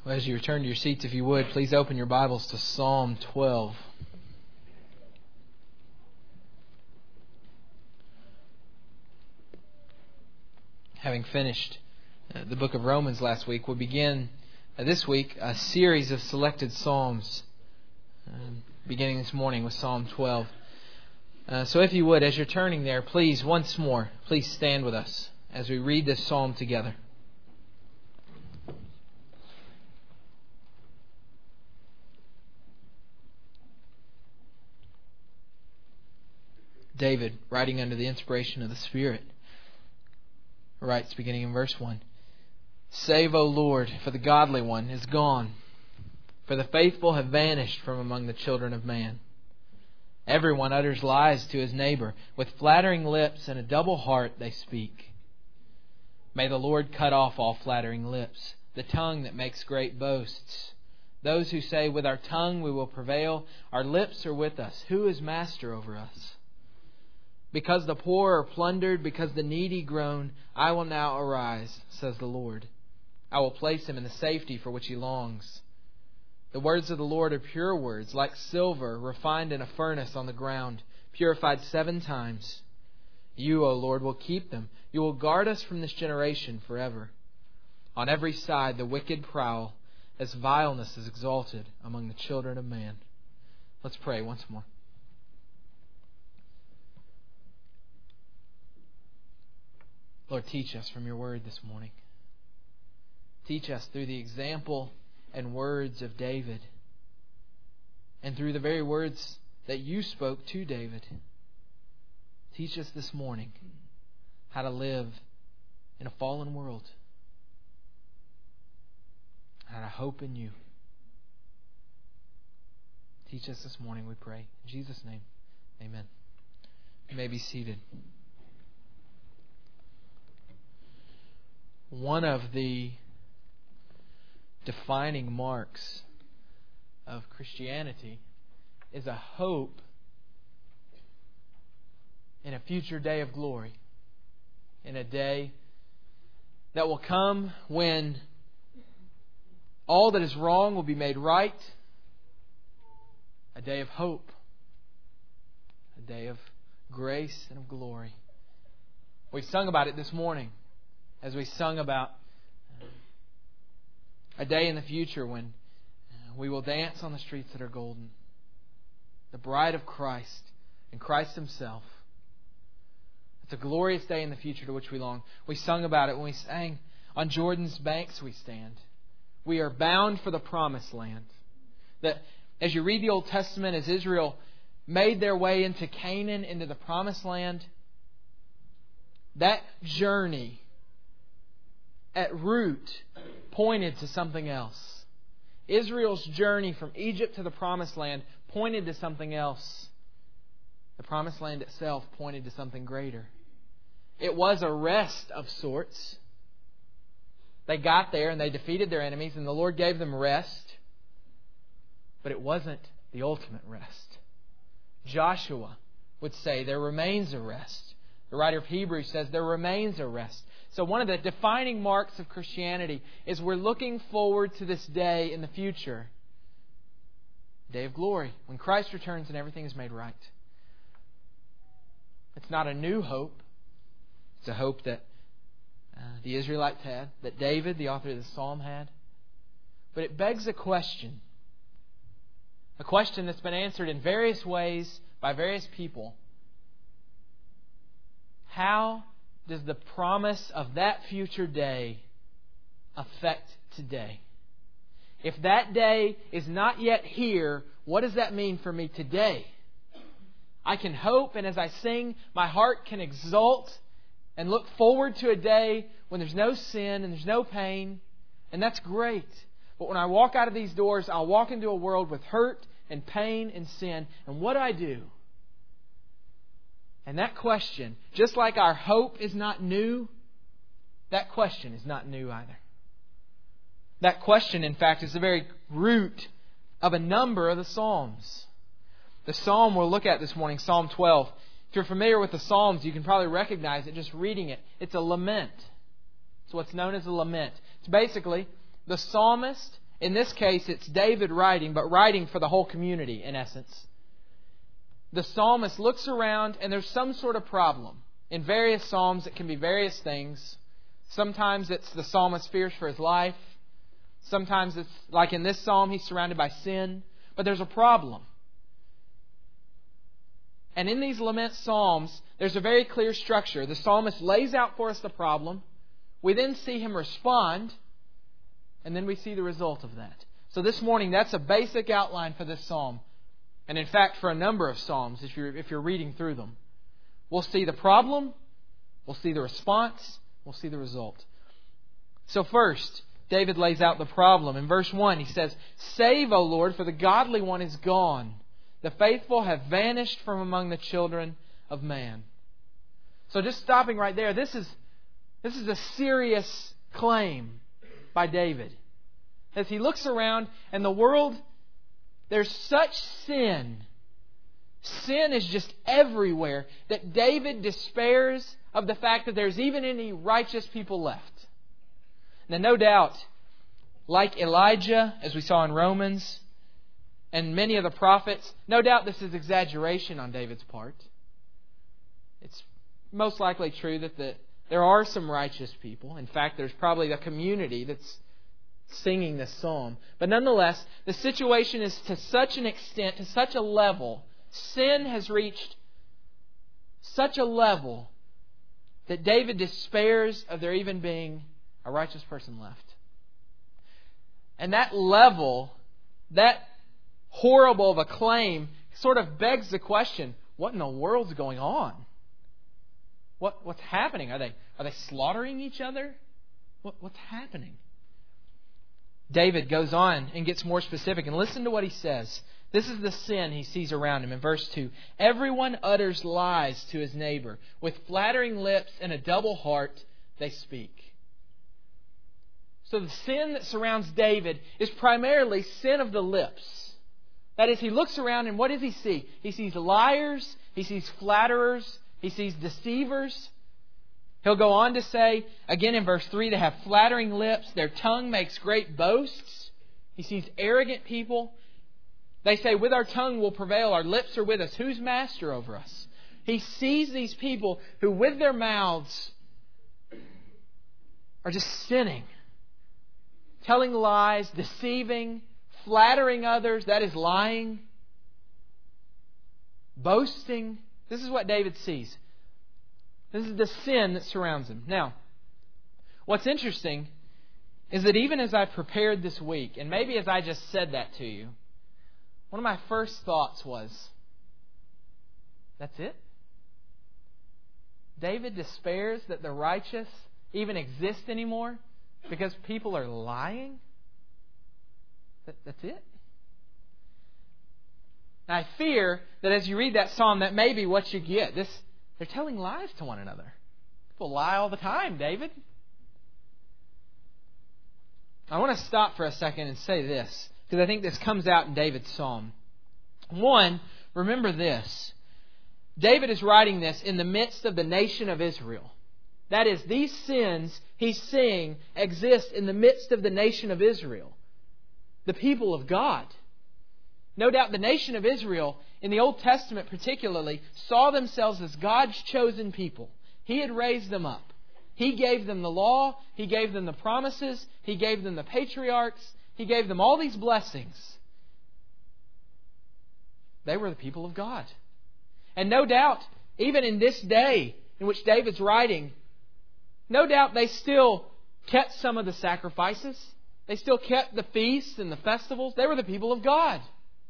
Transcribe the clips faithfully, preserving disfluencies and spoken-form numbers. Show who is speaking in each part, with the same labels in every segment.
Speaker 1: Well, as you return to your seats, if you would, please open your Bibles to Psalm twelve. Having finished uh, the book of Romans last week, we'll begin uh, this week a series of selected Psalms, um, beginning this morning with Psalm twelve. Uh, so if you would, as you're turning there, please, once more, please stand with us as we read this Psalm together. David, writing under the inspiration of the Spirit, writes, beginning in verse one, "Save, O Lord, for the godly one is gone, for the faithful have vanished from among the children of man. Everyone utters lies to his neighbor. With flattering lips and a double heart they speak. May the Lord cut off all flattering lips, the tongue that makes great boasts. Those who say, with our tongue we will prevail, our lips are with us. Who is master over us? Because the poor are plundered, because the needy groan, I will now arise, says the Lord. I will place him in the safety for which he longs. The words of the Lord are pure words, like silver refined in a furnace on the ground, purified seven times. You, O Lord, will keep them. You will guard us from this generation forever. On every side the wicked prowl, as vileness is exalted among the children of man." Let's pray once more. Lord, teach us from your word this morning. Teach us through the example and words of David, and through the very words that you spoke to David. Teach us this morning how to live in a fallen world, how to hope in you. Teach us this morning, we pray. In Jesus' name, amen. You may be seated. One of the defining marks of Christianity is a hope in a future day of glory, in a day that will come when all that is wrong will be made right, a day of hope, a day of grace and of glory. We sung about it this morning as we sung about a day in the future when we will dance on the streets that are golden. The bride of Christ and Christ Himself. It's a glorious day in the future to which we long. We sung about it when we sang, "On Jordan's banks we stand. We are bound for the promised land." That as you read the Old Testament, as Israel made their way into Canaan, into the promised land, that journey at root pointed to something else. Israel's journey from Egypt to the Promised Land pointed to something else. The Promised Land itself pointed to something greater. It was a rest of sorts. They got there and they defeated their enemies and the Lord gave them rest. But it wasn't the ultimate rest. Joshua would say there remains a rest. The writer of Hebrews says there remains a rest. So one of the defining marks of Christianity is we're looking forward to this day in the future. Day of glory, when Christ returns and everything is made right. It's not a new hope. It's a hope that uh, the Israelites had, that David, the author of the Psalm, had. But it begs a question. A question that's been answered in various ways by various people. How does the promise of that future day affect today? If that day is not yet here, what does that mean for me today? I can hope, and as I sing, my heart can exult and look forward to a day when there's no sin and there's no pain, and that's great. But when I walk out of these doors, I'll walk into a world with hurt and pain and sin, and what do I do? And that question, just like our hope is not new, that question is not new either. That question, in fact, is the very root of a number of the Psalms. The Psalm we'll look at this morning, Psalm twelve. If you're familiar with the Psalms, you can probably recognize it just reading it. It's a lament. It's what's known as a lament. It's basically the psalmist In this case, it's David writing, but writing for the whole community, in essence. The psalmist looks around and there's some sort of problem. In various psalms, it can be various things. Sometimes it's the psalmist fears for his life. Sometimes it's, like in this psalm, he's surrounded by sin. But there's a problem. And in these lament psalms, there's a very clear structure. The psalmist lays out for us the problem. We then see him respond. And then we see the result of that. So this morning, that's a basic outline for this psalm. And in fact, for a number of psalms, if you're, if you're reading through them. We'll see the problem. We'll see the response. We'll see the result. So first, David lays out the problem. In verse one, he says, "Save, O Lord, for the godly one is gone. The faithful have vanished from among the children of man." So just stopping right there, this is, this is a serious claim by David. As he looks around and the world, there's such sin. Sin is just everywhere that David despairs of the fact that there's even any righteous people left. Now, no doubt, like Elijah, as we saw in Romans, and many of the prophets, no doubt this is exaggeration on David's part. It's most likely true that the, there are some righteous people. In fact, there's probably a community that's singing this psalm. But nonetheless, the situation is to such an extent, to such a level, sin has reached such a level that David despairs of there even being a righteous person left. And that level, that horrible of a claim, sort of begs the question, what in the world's going on? What what's happening? Are they are they slaughtering each other? What what's happening? David goes on and gets more specific, and listen to what he says. This is the sin he sees around him in verse two. "Everyone utters lies to his neighbor. With flattering lips and a double heart they speak." So the sin that surrounds David is primarily sin of the lips. That is, he looks around and what does he see? He sees liars, he sees flatterers, he sees deceivers. He'll go on to say, again in verse three, they have flattering lips, their tongue makes great boasts. He sees arrogant people. They say, with our tongue we'll prevail, our lips are with us. Who's master over us? He sees these people who with their mouths are just sinning, telling lies, deceiving, flattering others, that is lying, boasting. This is what David sees. This is the sin that surrounds him. Now, what's interesting is that even as I prepared this week, and maybe as I just said that to you, one of my first thoughts was, that's it? David despairs that the righteous even exist anymore because people are lying? That, that's it? Now, I fear that as you read that psalm, that may be what you get. This, they're telling lies to one another. People lie all the time, David. I want to stop for a second and say this, because I think this comes out in David's psalm. One, remember this. David is writing this in the midst of the nation of Israel. That is, these sins he's seeing exist in the midst of the nation of Israel, the people of God. No doubt the nation of Israel, in the Old Testament particularly, saw themselves as God's chosen people. He had raised them up. He gave them the law. He gave them the promises. He gave them the patriarchs. He gave them all these blessings. They were the people of God. And no doubt, even in this day in which David's writing, no doubt they still kept some of the sacrifices. They still kept the feasts and the festivals. They were the people of God.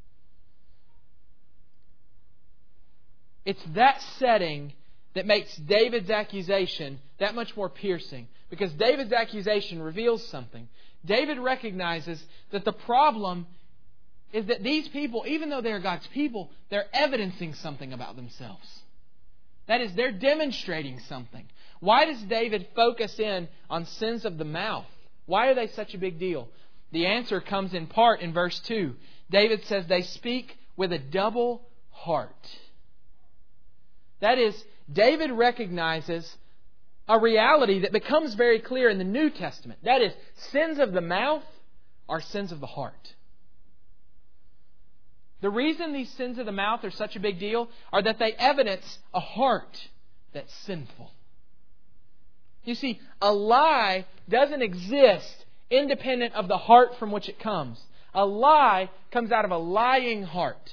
Speaker 1: It's that setting that makes David's accusation that much more piercing. Because David's accusation reveals something. David recognizes that the problem is that these people, even though they're God's people, they're evidencing something about themselves. That is, they're demonstrating something. Why does David focus in on sins of the mouth? Why are they such a big deal? The answer comes in part in verse two. David says they speak with a double heart. That is, David recognizes a reality that becomes very clear in the New Testament. That is, sins of the mouth are sins of the heart. The reason these sins of the mouth are such a big deal are that they evidence a heart that's sinful. You see, a lie doesn't exist independent of the heart from which it comes. A lie comes out of a lying heart.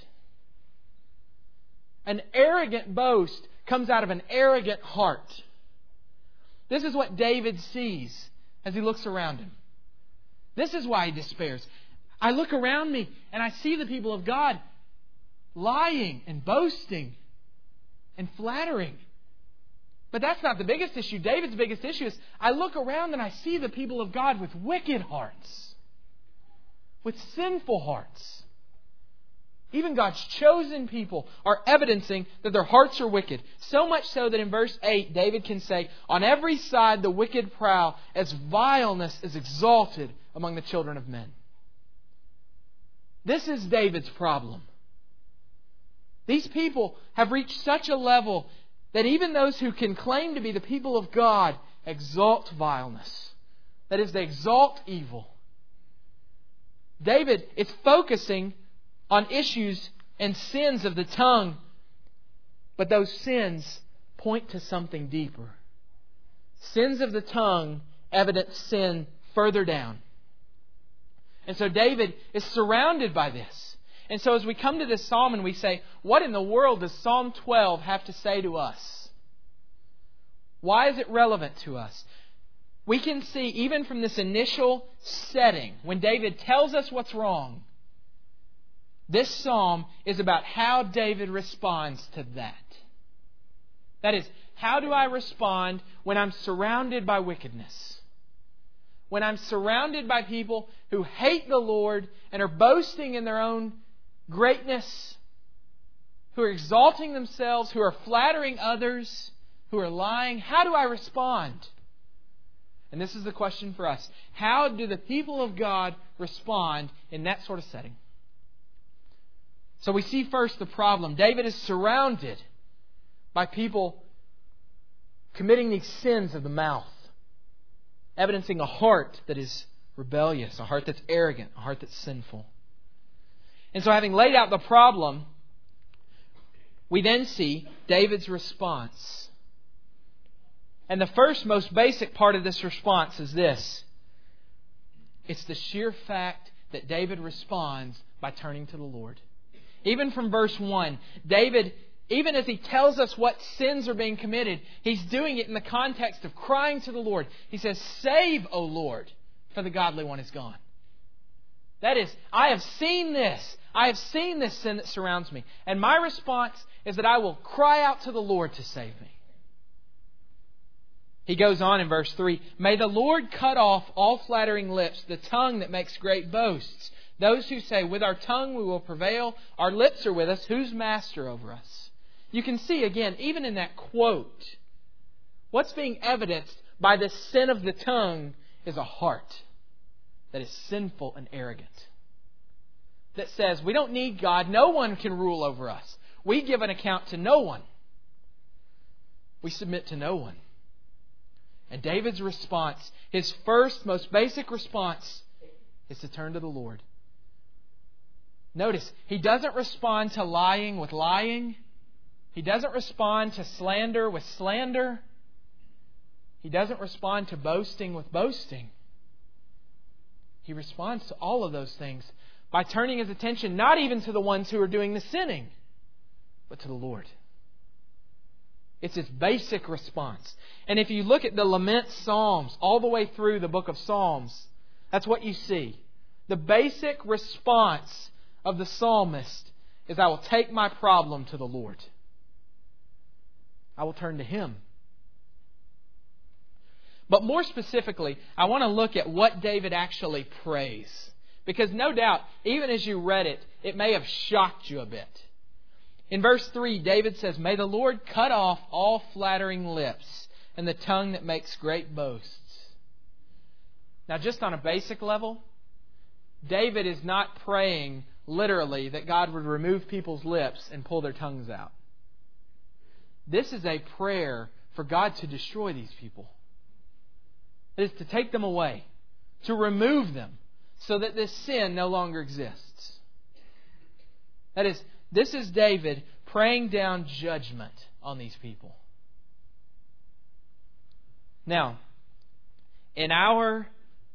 Speaker 1: An arrogant boast comes out of an arrogant heart. This is what David sees as he looks around him. This is why he despairs. I look around me and I see the people of God lying and boasting and flattering. But that's not the biggest issue. David's biggest issue is I look around and I see the people of God with wicked hearts, with sinful hearts. Even God's chosen people are evidencing that their hearts are wicked. So much so that in verse eight, David can say, on every side the wicked prowl, as vileness is exalted among the children of men. This is David's problem. These people have reached such a level that even those who can claim to be the people of God exalt vileness. That is, they exalt evil. David is focusing on issues and sins of the tongue, but those sins point to something deeper. Sins of the tongue evidence sin further down. And so David is surrounded by this. And so as we come to this psalm and we say, what in the world does Psalm twelve have to say to us? Why is it relevant to us? We can see even from this initial setting, when David tells us what's wrong, this psalm is about how David responds to that. That is, how do I respond when I'm surrounded by wickedness? When I'm surrounded by people who hate the Lord and are boasting in their own greatness, who are exalting themselves, who are flattering others, who are lying, how do I respond? And this is the question for us. How do the people of God respond in that sort of setting? So we see first the problem. David is surrounded by people committing these sins of the mouth, evidencing a heart that is rebellious, a heart that's arrogant, a heart that's sinful. And so having laid out the problem, we then see David's response. And the first, most basic part of this response is this. It's the sheer fact that David responds by turning to the Lord. Even from verse one, David, even as he tells us what sins are being committed, he's doing it in the context of crying to the Lord. He says, "Save, O Lord, for the godly one is gone." That is, I have seen this. I have seen this sin that surrounds me. And my response is that I will cry out to the Lord to save me. He goes on in verse three, "May the Lord cut off all flattering lips, the tongue that makes great boasts. Those who say, with our tongue we will prevail, our lips are with us, who's master over us?" You can see again, even in that quote, what's being evidenced by the sin of the tongue is a heart that is sinful and arrogant. That says, we don't need God, no one can rule over us. We give an account to no one. We submit to no one. And David's response, his first, most basic response, is to turn to the Lord. Notice, he doesn't respond to lying with lying. He doesn't respond to slander with slander. He doesn't respond to boasting with boasting. He responds to all of those things by turning his attention not even to the ones who are doing the sinning, but to the Lord. It's his basic response. And if you look at the lament psalms all the way through the book of Psalms, that's what you see. The basic response of the psalmist is, I will take my problem to the Lord. I will turn to Him. But more specifically, I want to look at what David actually prays. Because no doubt, even as you read it, it may have shocked you a bit. In verse three, David says, "May the Lord cut off all flattering lips and the tongue that makes great boasts." Now, just on a basic level, David is not praying literally that God would remove people's lips and pull their tongues out. This is a prayer for God to destroy these people. It is to take them away, to remove them, so that this sin no longer exists. That is, this is David praying down judgment on these people. Now, in our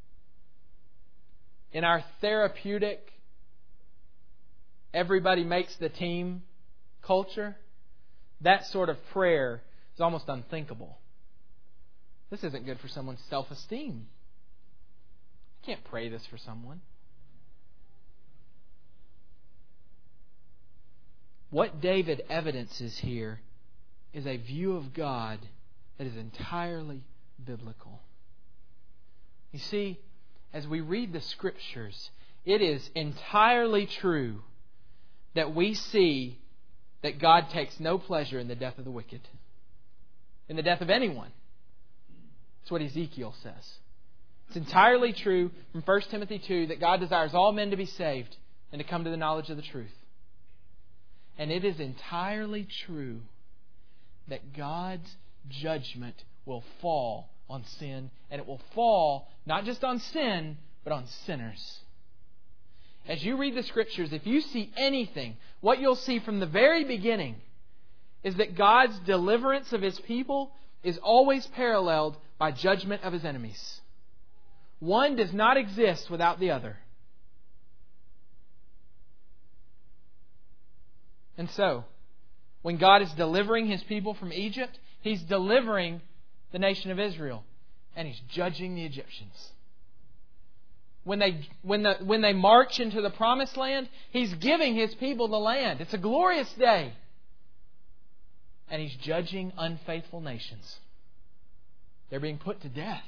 Speaker 1: in our therapeutic, everybody makes the team culture, that sort of prayer is almost unthinkable. This isn't good for someone's self-esteem. You can't pray this for someone. What David evidences here is a view of God that is entirely biblical. You see, as we read the Scriptures, it is entirely true that we see that God takes no pleasure in the death of the wicked, in the death of anyone. That's what Ezekiel says. It's entirely true from First Timothy two that God desires all men to be saved and to come to the knowledge of the truth. And it is entirely true that God's judgment will fall on sin, and it will fall not just on sin, but on sinners. As you read the Scriptures, if you see anything, what you'll see from the very beginning is that God's deliverance of His people is always paralleled by judgment of His enemies. One does not exist without the other. And so, when God is delivering His people from Egypt, He's delivering the nation of Israel, and He's judging the Egyptians. When they when the when they march into the promised land, He's giving His people the land. It's a glorious day. And He's judging unfaithful nations. They're being put to death.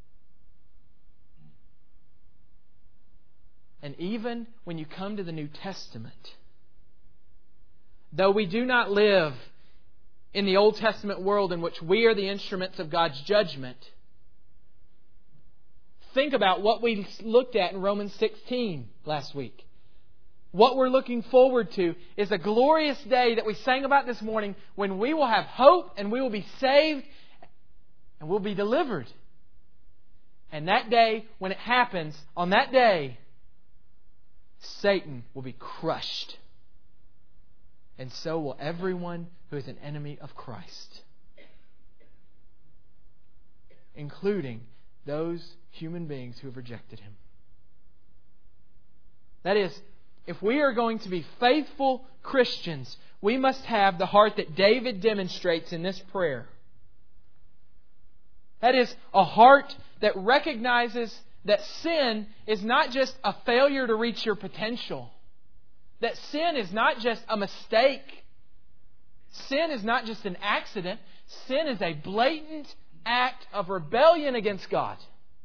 Speaker 1: And even when you come to the New Testament, though we do not live in the Old Testament world in which we are the instruments of God's judgment, think about what we looked at in Romans sixteen last week. What we're looking forward to is a glorious day that we sang about this morning when we will have hope and we will be saved and we'll be delivered. And that day, when it happens, on that day, Satan will be crushed. And so will everyone who is an enemy of Christ, including those human beings who have rejected Him. That is, if we are going to be faithful Christians, we must have the heart that David demonstrates in this prayer. That is, a heart that recognizes that sin is not just a failure to reach your potential. That sin is not just a mistake. Sin is not just an accident. Sin is a blatant act of rebellion against God.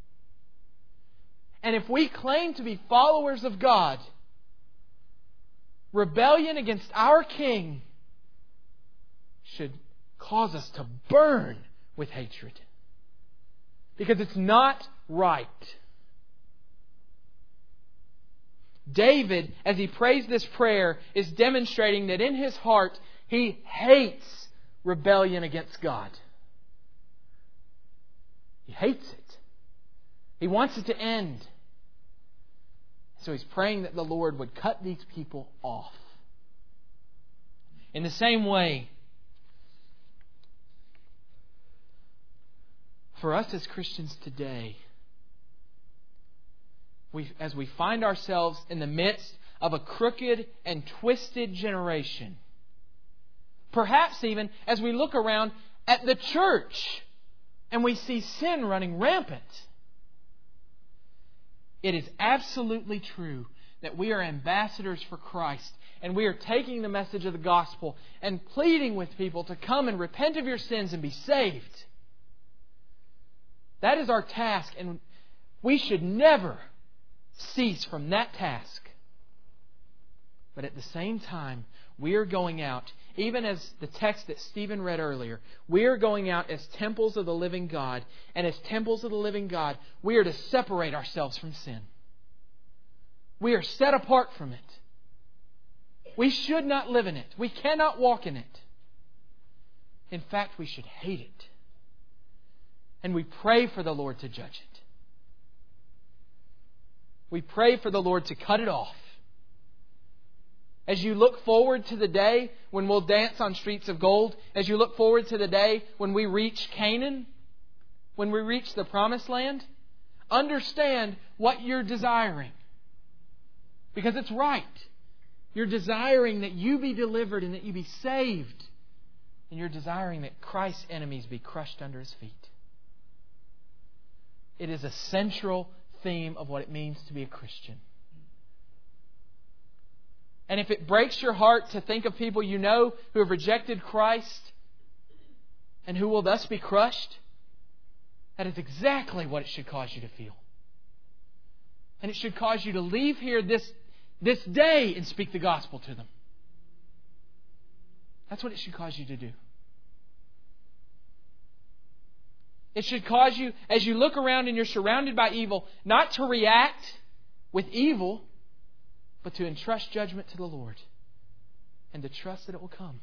Speaker 1: And if we claim to be followers of God, rebellion against our King should cause us to burn with hatred. Because it's not right. David, as he prays this prayer, is demonstrating that in his heart he hates rebellion against God. He hates it. He wants it to end. So he's praying that the Lord would cut these people off. In the same way, for us as Christians today, we, as we find ourselves in the midst of a crooked and twisted generation, perhaps even as we look around at the church and we see sin running rampant, it is absolutely true that we are ambassadors for Christ and we are taking the message of the gospel and pleading with people to come and repent of your sins and be saved. That is our task, and we should never cease from that task. But at the same time, we are going out, even as the text that Stephen read earlier, we are going out as temples of the living God. And as temples of the living God, we are to separate ourselves from sin. We are set apart from it. We should not live in it. We cannot walk in it. In fact, we should hate it. And we pray for the Lord to judge it. we pray for the Lord to cut it off. As you look forward to the day when we'll dance on streets of gold, as you look forward to the day when we reach Canaan, when we reach the Promised Land, understand what you're desiring. Because it's right. You're desiring that you be delivered and that you be saved. And you're desiring that Christ's enemies be crushed under His feet. It is a central theme of what it means to be a Christian. And if it breaks your heart to think of people you know who have rejected Christ and who will thus be crushed, that is exactly what it should cause you to feel. And it should cause you to leave here this, this day and speak the gospel to them. That's what it should cause you to do. It should cause you, as you look around and you're surrounded by evil, not to react with evil, but to entrust judgment to the Lord and to trust that it will come.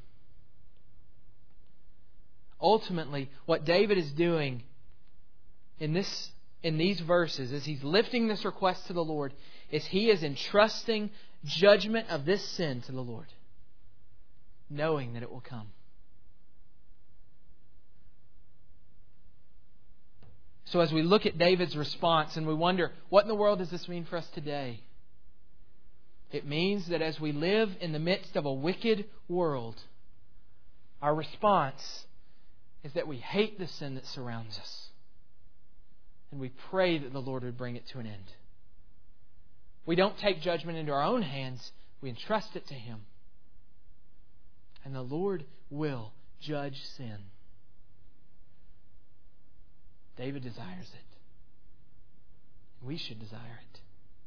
Speaker 1: Ultimately, what David is doing in this in these verses, as he's lifting this request to the Lord, is he is entrusting judgment of this sin to the Lord, knowing that it will come. So as we look at David's response and we wonder, what in the world does this mean for us today? It means that as we live in the midst of a wicked world, our response is that we hate the sin that surrounds us. And we pray that the Lord would bring it to an end. We don't take judgment into our own hands. We entrust it to Him. And the Lord will judge sin. David desires it. We should desire it.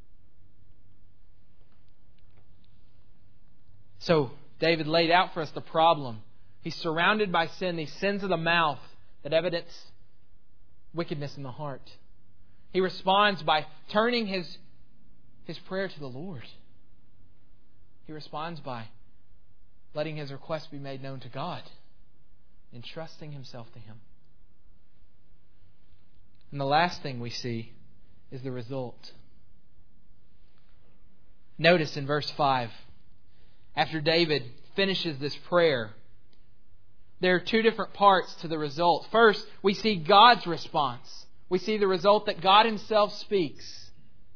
Speaker 1: So, David laid out for us the problem. He's surrounded by sin, these sins of the mouth that evidence wickedness in the heart. He responds by turning his, his prayer to the Lord. He responds by letting his request be made known to God, entrusting himself to Him. And the last thing we see is the result. Notice in verse five, after David finishes this prayer, there are two different parts to the result. First, we see God's response. We see the result that God Himself speaks.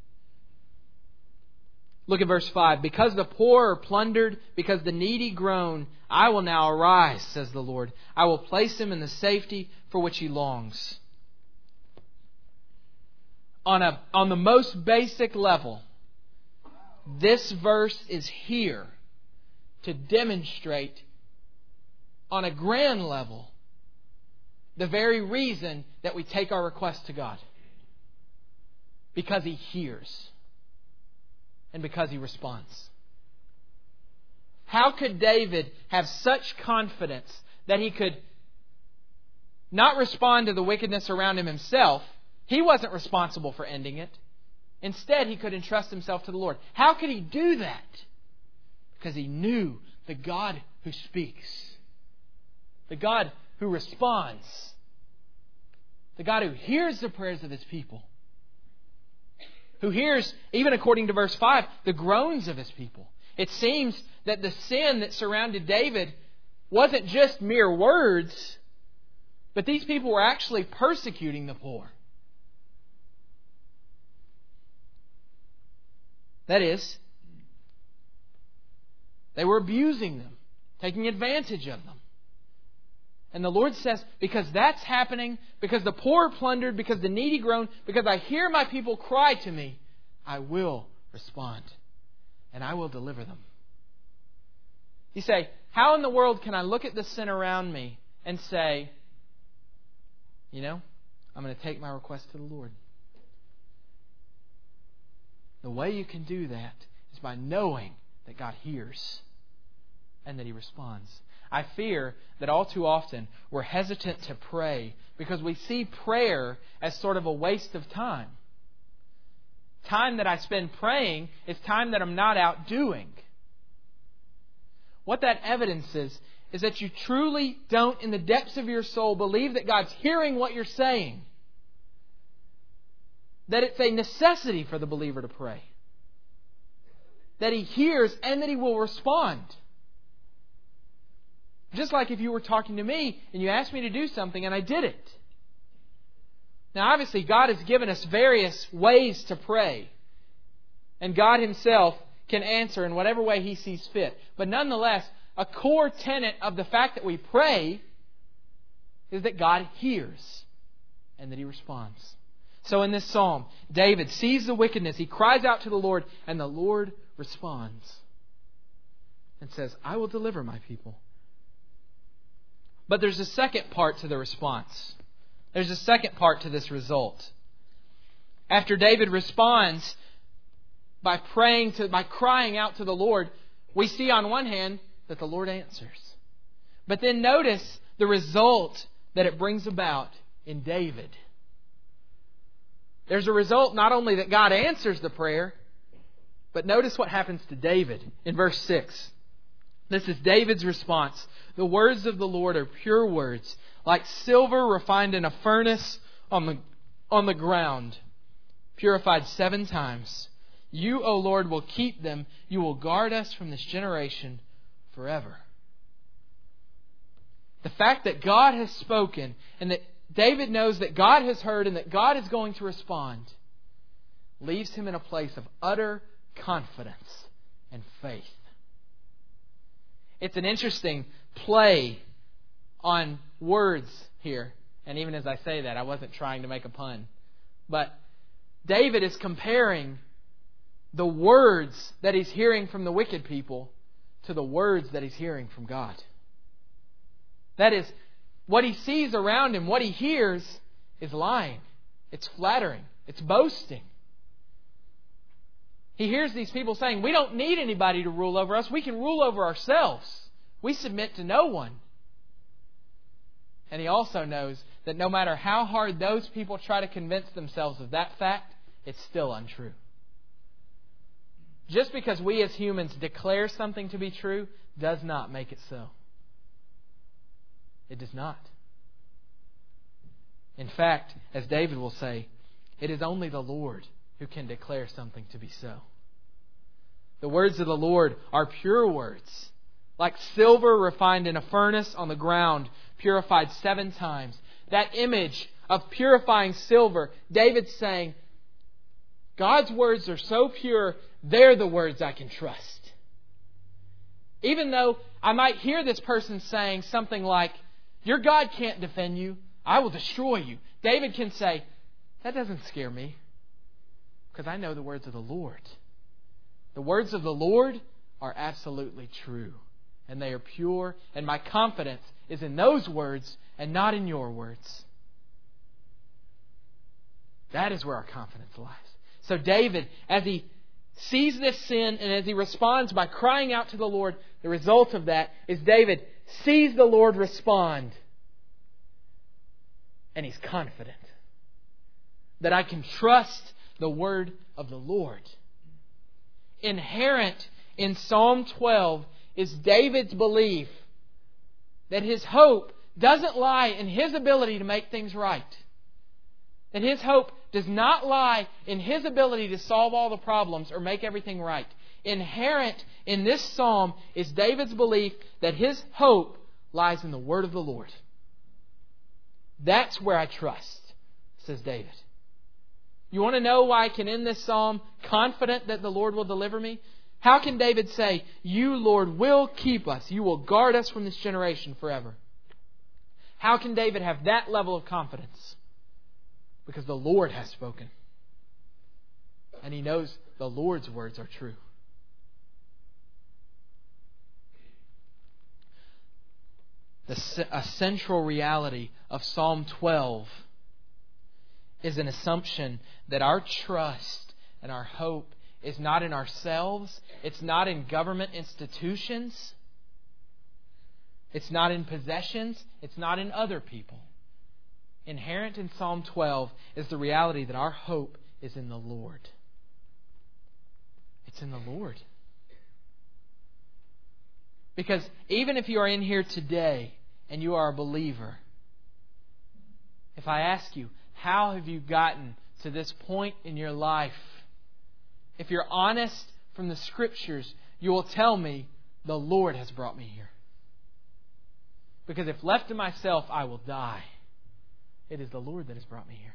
Speaker 1: Look at verse five. Because the poor are plundered, because the needy groan, I will now arise, says the Lord. I will place him in the safety for which he longs. On a, on the most basic level, this verse is here to demonstrate on a grand level the very reason that we take our request to God. Because He hears. And because He responds. How could David have such confidence that he could not respond to the wickedness around him himself? He wasn't responsible for ending it. Instead, he could entrust himself to the Lord. How could he do that? Because he knew the God who speaks. The God who responds. The God who hears the prayers of His people. Who hears, even according to verse five, the groans of His people. It seems that the sin that surrounded David wasn't just mere words, but these people were actually persecuting the poor. That is, they were abusing them, taking advantage of them. And the Lord says, because that's happening, because the poor are plundered, because the needy groan, because I hear my people cry to me, I will respond. And I will deliver them. You say, how in the world can I look at the sin around me and say, you know, I'm going to take my request to the Lord? The way you can do that is by knowing that God hears and that He responds. I fear that all too often we're hesitant to pray because we see prayer as sort of a waste of time. Time that I spend praying is time that I'm not out doing. What that evidences is that you truly don't, in the depths of your soul, believe that God's hearing what you're saying. that it's a necessity for the believer to pray. That He hears and that He will respond. Just like if you were talking to me and you asked me to do something and I did it. Now obviously God has given us various ways to pray. And God Himself can answer in whatever way He sees fit. But nonetheless, a core tenet of the fact that we pray is that God hears and that He responds. So in this psalm, David sees the wickedness. He cries out to the Lord, and the Lord responds and says, I will deliver my people. But there's a second part to the response. There's a second part to this result. After David responds by praying to, by crying out to the Lord, we see on one hand that the Lord answers. But then notice the result that it brings about in David. There's a result not only that God answers the prayer, but notice what happens to David in verse six. This is David's response. The words of the Lord are pure words, like silver refined in a furnace on the, on the ground, purified seven times. You, O Lord, will keep them. You will guard us from this generation forever. The fact that God has spoken and that David knows that God has heard and that God is going to respond leaves him in a place of utter confidence and faith. It's an interesting play on words here. And even as I say that, I wasn't trying to make a pun. But David is comparing the words that he's hearing from the wicked people to the words that he's hearing from God. That is, what he sees around him, what he hears, is lying. It's flattering. It's boasting. He hears these people saying, we don't need anybody to rule over us. We can rule over ourselves. We submit to no one. And he also knows that no matter how hard those people try to convince themselves of that fact, it's still untrue. Just because we as humans declare something to be true does not make it so. It does not. In fact, as David will say, it is only the Lord who can declare something to be so. The words of the Lord are pure words, like silver refined in a furnace on the ground, purified seven times. That image of purifying silver, David's saying, God's words are so pure, they're the words I can trust. Even though I might hear this person saying something like, your God can't defend you, I will destroy you. David can say, that doesn't scare me, because I know the words of the Lord. The words of the Lord are absolutely true, and they are pure, and my confidence is in those words and not in your words. That is where our confidence lies. So David, as he sees this sin and as he responds by crying out to the Lord, the result of that is David sees the Lord respond. And he's confident that I can trust the word of the Lord. Inherent in Psalm twelve is David's belief that his hope doesn't lie in his ability to make things right. That his hope does not lie in his ability to solve all the problems or make everything right. Inherent in this psalm is David's belief that his hope lies in the word of the Lord. That's where I trust, says David. You want to know why I can end this psalm confident that the Lord will deliver me? How can David say, you, Lord, will keep us. You will guard us from this generation forever. How can David have that level of confidence? Because the Lord has spoken. And he knows the Lord's words are true. The, a central reality of Psalm twelve is an assumption that our trust and our hope is not in ourselves. It's not in government institutions. It's not in possessions. It's not in other people. Inherent in Psalm twelve is the reality that our hope is in the Lord. It's in the Lord. Because even if you are in here today and you are a believer, if I ask you, how have you gotten to this point in your life, if you're honest from the Scriptures, you will tell me, the Lord has brought me here. Because if left to myself, I will die. It is the Lord that has brought me here.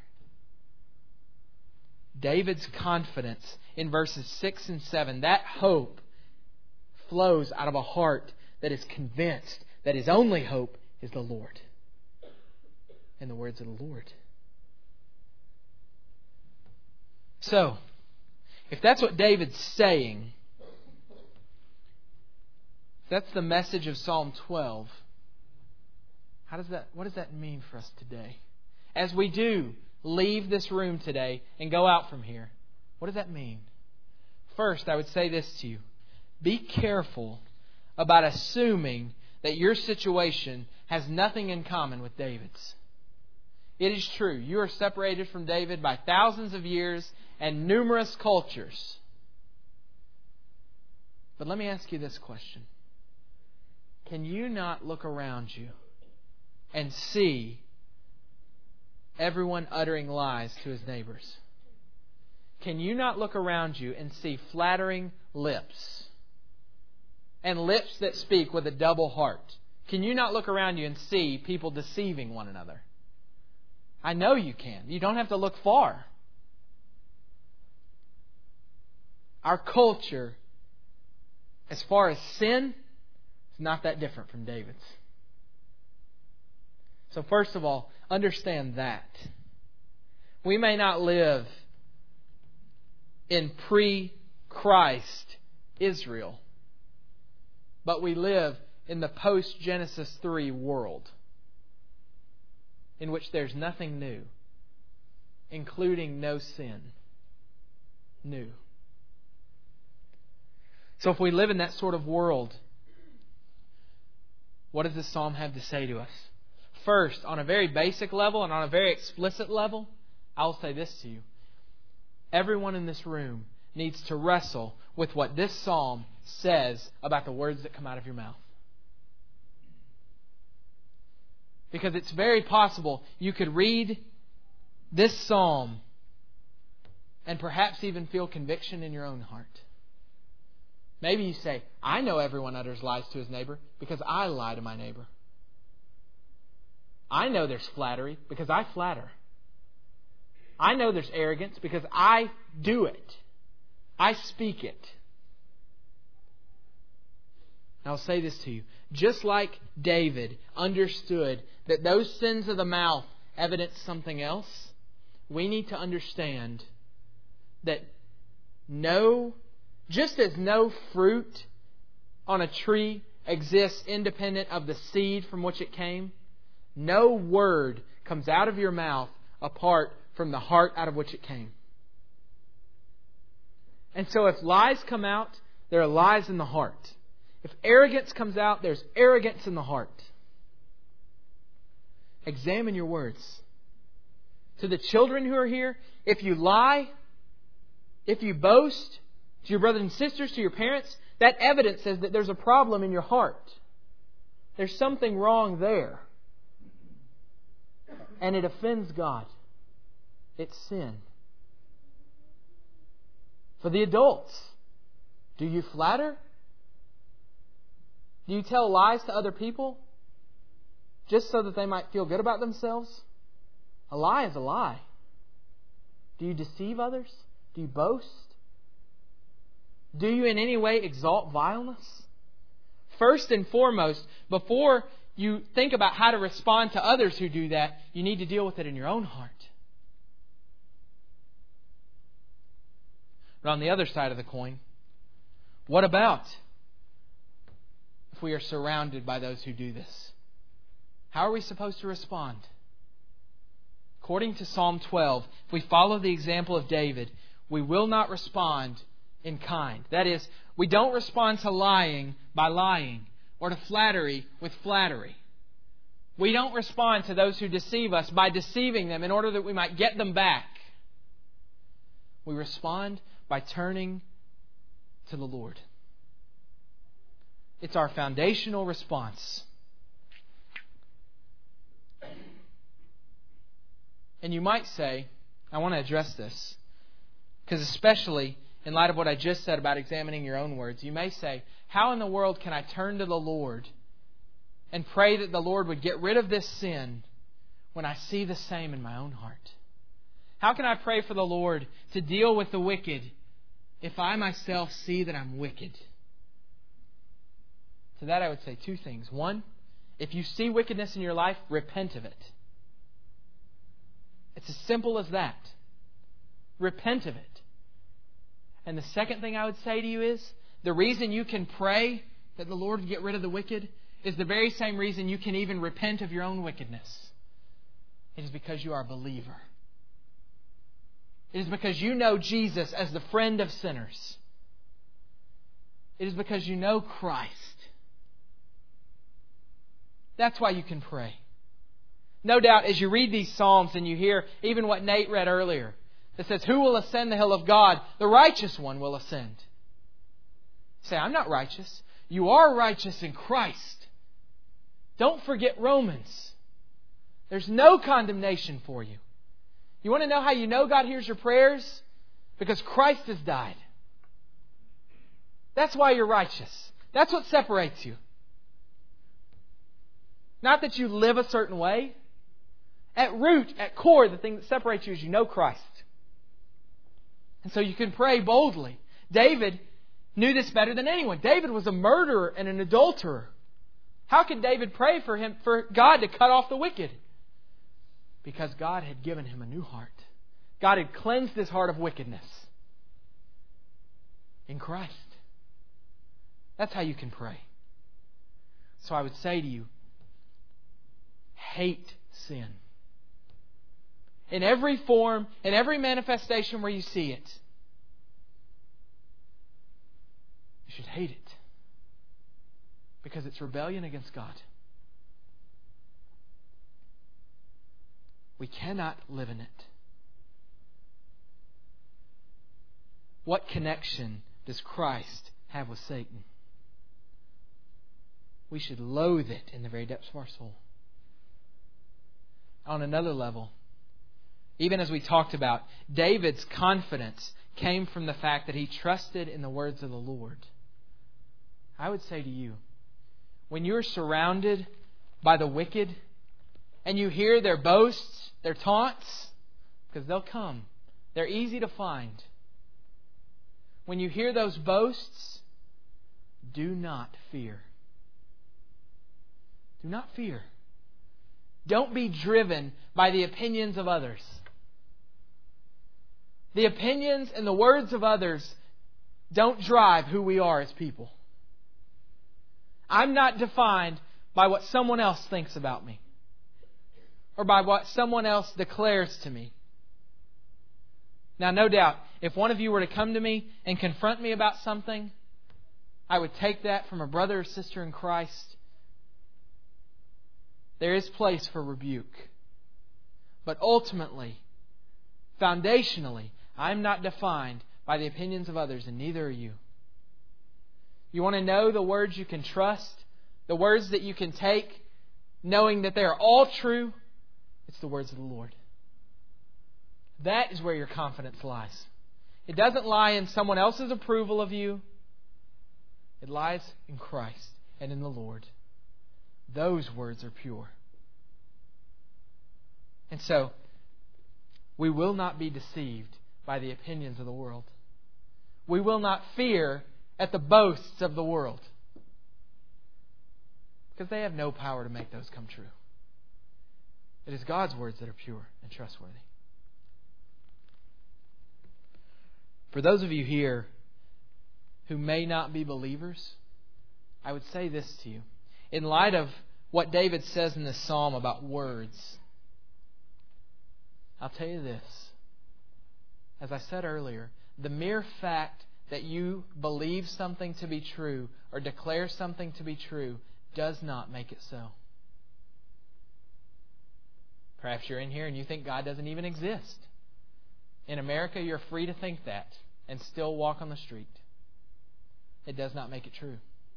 Speaker 1: David's confidence in verses six and seven, that hope flows out of a heart that is convinced that his only hope is the Lord. In the words of the Lord. So, if that's what David's saying, if that's the message of Psalm twelve, how does that, what does that mean for us today? As we do leave this room today and go out from here, what does that mean? First, I would say this to you. Be careful about assuming that your situation has nothing in common with David's. It is true, you are separated from David by thousands of years and numerous cultures. But let me ask you this question. Can you not look around you and see everyone uttering lies to his neighbors? Can you not look around you and see flattering lips and lips that speak with a double heart? Can you not look around you and see people deceiving one another? I know you can. You don't have to look far. Our culture, as far as sin, is not that different from David's. So first of all, understand that. We may not live in pre-Christ Israel, but we live in the post-Genesis three world, in which there's nothing new, including no sin new. So if we live in that sort of world, what does this psalm have to say to us? First, on a very basic level and on a very explicit level, I'll say this to you. Everyone in this room needs to wrestle with what this psalm says about the words that come out of your mouth. Because it's very possible you could read this psalm and perhaps even feel conviction in your own heart. Maybe you say, I know everyone utters lies to his neighbor because I lie to my neighbor. I know there's flattery because I flatter. I know there's arrogance because I do it. I speak it. I'll say this to you. Just like David understood that those sins of the mouth evidence something else, we need to understand that no, just as no fruit on a tree exists independent of the seed from which it came, no word comes out of your mouth apart from the heart out of which it came. And so if lies come out, there are lies in the heart. If arrogance comes out, there's arrogance in the heart. Examine your words. To the children who are here, if you lie, if you boast, to your brothers and sisters, to your parents, that evidence says that there's a problem in your heart. There's something wrong there. And it offends God. It's sin. For the adults, do you flatter? Do you tell lies to other people just so that they might feel good about themselves? A lie is a lie. Do you deceive others? Do you boast? Do you in any way exalt vileness? First and foremost, before you think about how to respond to others who do that, you need to deal with it in your own heart. But on the other side of the coin, what about if we are surrounded by those who do this? How are we supposed to respond? According to Psalm twelve, if we follow the example of David, we will not respond in kind. That is, we don't respond to lying by lying or to flattery with flattery. We don't respond to those who deceive us by deceiving them in order that we might get them back. We respond by turning to the Lord. It's our foundational response. And you might say, I want to address this. Because especially in light of what I just said about examining your own words, you may say, how in the world can I turn to the Lord and pray that the Lord would get rid of this sin when I see the same in my own heart? How can I pray for the Lord to deal with the wicked if I myself see that I'm wicked? To that I would say two things. One, if you see wickedness in your life, repent of it. It's as simple as that. Repent of it. And the second thing I would say to you is, the reason you can pray that the Lord would get rid of the wicked is the very same reason you can even repent of your own wickedness. It is because you are a believer. It is because you know Jesus as the friend of sinners. It is because you know Christ. That's why you can pray. No doubt, as you read these Psalms and you hear even what Nate read earlier, that says, who will ascend the hill of God? The righteous one will ascend. Say, I'm not righteous. You are righteous in Christ. Don't forget Romans. There's no condemnation for you. You want to know how you know God hears your prayers? Because Christ has died. That's why you're righteous. That's what separates you. Not that you live a certain way. At root, at core, the thing that separates you is you know Christ. And so you can pray boldly. David knew this better than anyone. David was a murderer and an adulterer. How could David pray for him, for God to cut off the wicked? Because God had given him a new heart. God had cleansed his heart of wickedness in Christ. That's how you can pray. So I would say to you, hate sin. In every form, in every manifestation where you see it, you should hate it. Because it's rebellion against God. We cannot live in it. What connection does Christ have with Satan? We should loathe it in the very depths of our soul. On another level, even as we talked about, David's confidence came from the fact that he trusted in the words of the Lord. I would say to you, when you're surrounded by the wicked and you hear their boasts, their taunts, because they'll come. They're easy to find. When you hear those boasts, do not fear. Do not fear. Don't be driven by the opinions of others. The opinions and the words of others don't drive who we are as people. I'm not defined by what someone else thinks about me or by what someone else declares to me. Now, no doubt, if one of you were to come to me and confront me about something, I would take that from a brother or sister in Christ. There is place for rebuke. But ultimately, foundationally, I'm not defined by the opinions of others, and neither are you. You want to know the words you can trust, the words that you can take, knowing that they are all true? It's the words of the Lord. That is where your confidence lies. It doesn't lie in someone else's approval of you. It lies in Christ and in the Lord. Those words are pure. And so, we will not be deceived by the opinions of the world. We will not fear at the boasts of the world. Because they have no power to make those come true. It is God's words that are pure and trustworthy. For those of you here who may not be believers, I would say this to you. In light of what David says in this psalm about words, I'll tell you this. As I said earlier, the mere fact that you believe something to be true or declare something to be true does not make it so. Perhaps you're in here and you think God doesn't even exist. In America, you're free to think that and still walk on the street. It does not make it true.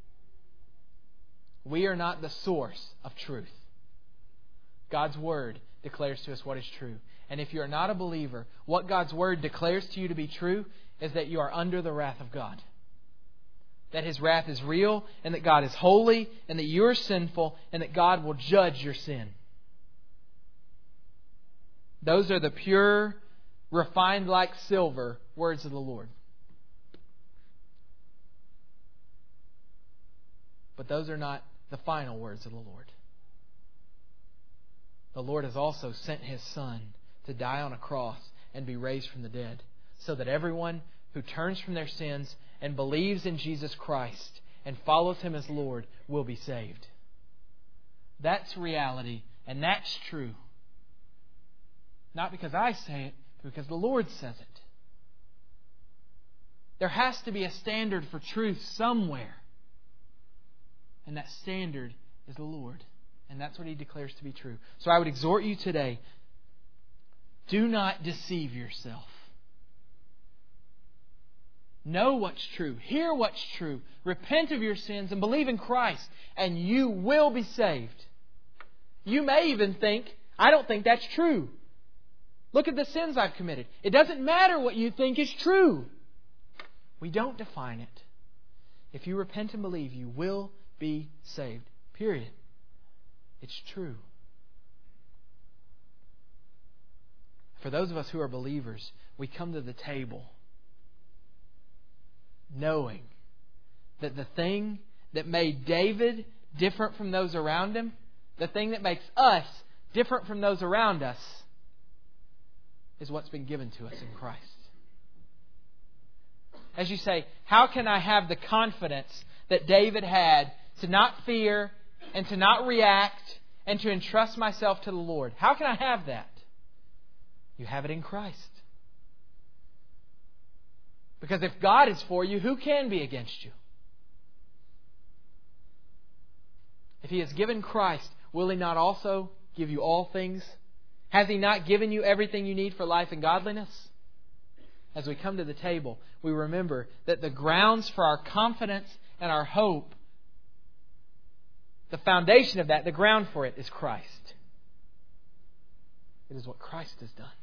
Speaker 1: We are not the source of truth. God's Word declares to us what is true. And if you are not a believer, what God's Word declares to you to be true is that you are under the wrath of God. That His wrath is real, and that God is holy, and that you are sinful, and that God will judge your sin. Those are the pure, refined like silver words of the Lord. But those are not the final words of the Lord. The Lord has also sent His Son to die on a cross and be raised from the dead, so that everyone who turns from their sins and believes in Jesus Christ and follows Him as Lord will be saved. That's reality, and that's true. Not because I say it, but because the Lord says it. There has to be a standard for truth somewhere. And that standard is the Lord. And that's what He declares to be true. So I would exhort you today, do not deceive yourself. Know what's true. Hear what's true. Repent of your sins and believe in Christ. And you will be saved. You may even think, I don't think that's true. Look at the sins I've committed. It doesn't matter what you think is true. We don't define it. If you repent and believe, you will be saved. Period. It's true. For those of us who are believers, we come to the table knowing that the thing that made David different from those around him, the thing that makes us different from those around us, is what's been given to us in Christ. As you say, how can I have the confidence that David had to not fear and to not react and to entrust myself to the Lord? How can I have that? You have it in Christ. Because if God is for you, who can be against you? If He has given Christ, will He not also give you all things? Has He not given you everything you need for life and godliness? As we come to the table, we remember that the grounds for our confidence and our hope, the foundation of that, the ground for it, is Christ. It is what Christ has done.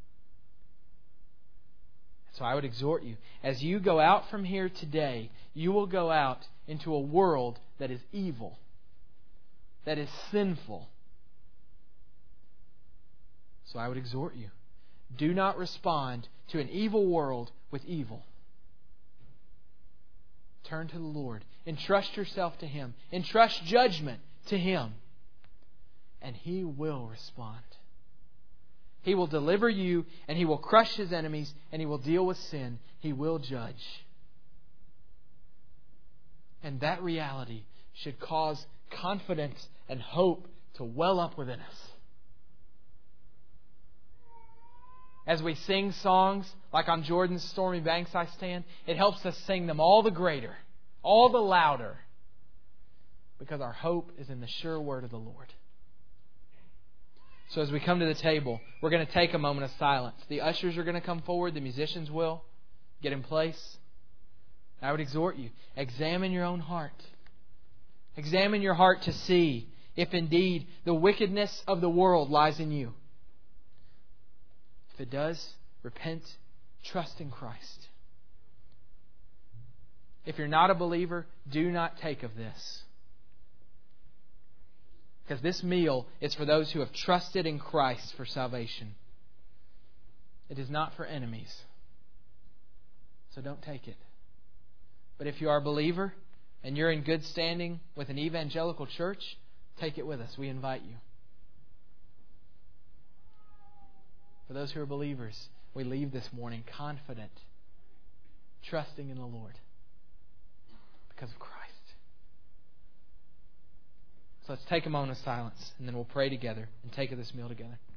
Speaker 1: So I would exhort you, as you go out from here today, you will go out into a world that is evil, that is sinful. So I would exhort you, do not respond to an evil world with evil. Turn to the Lord. Entrust yourself to Him. Entrust judgment to Him. And He will respond. He will deliver you, and He will crush His enemies, and He will deal with sin. He will judge. And that reality should cause confidence and hope to well up within us. As we sing songs like On Jordan's Stormy Banks I Stand, it helps us sing them all the greater, all the louder, because our hope is in the sure word of the Lord. So as we come to the table, we're going to take a moment of silence. The ushers are going to come forward. The musicians will get in place. I would exhort you, examine your own heart. Examine your heart to see if indeed the wickedness of the world lies in you. If it does, repent, trust in Christ. If you're not a believer, do not take of this. Because this meal is for those who have trusted in Christ for salvation. It is not for enemies. So don't take it. But if you are a believer and you're in good standing with an evangelical church, take it with us. We invite you. For those who are believers, we leave this morning confident, trusting in the Lord because of Christ. So let's take a moment of silence, and then we'll pray together and take of this meal together.